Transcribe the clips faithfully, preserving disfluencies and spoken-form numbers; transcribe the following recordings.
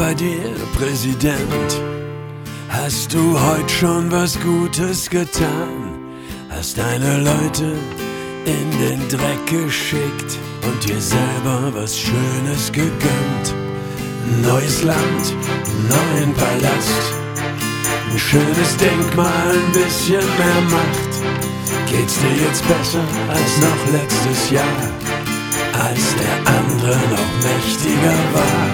bei dir, Präsident? Hast du heute schon was Gutes getan? Hast deine Leute in den Dreck geschickt und dir selber was Schönes gegönnt? Neues Land, neuen Palast, ein schönes Denkmal, ein bisschen mehr Macht. Geht's dir jetzt besser als noch letztes Jahr, als der andere noch mächtiger war?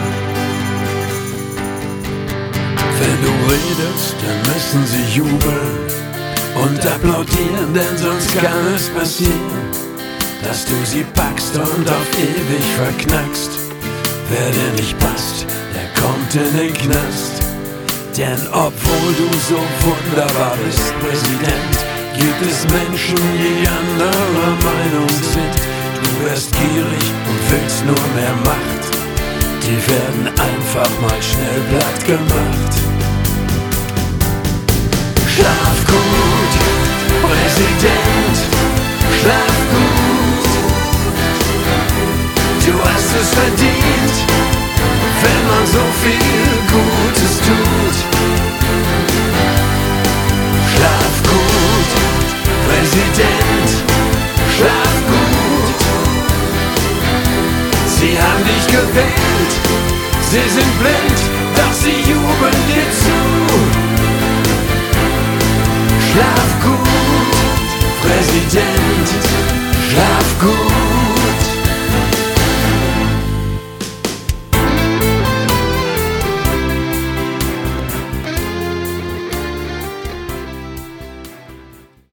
Wenn du redest, dann müssen sie jubeln und applaudieren, denn sonst kann es passieren, dass du sie packst und auf ewig verknackst. Wer dir nicht passt, der kommt in den Knast. Denn obwohl du so wunderbar bist, Präsident, gibt es Menschen, die anderer Meinung sind. Du wärst gierig und willst nur mehr Macht. Die werden einfach mal schnell platt gemacht. Schlaf gut, Präsident, schlaf gut. Du hast es verdient, wenn man so viel Gutes tut. Schlaf gut, Präsident, schlaf gut. Sie haben dich gewählt, sie sind blind, doch sie jubeln dir zu. Schlaf gut, Präsident, schlaf gut.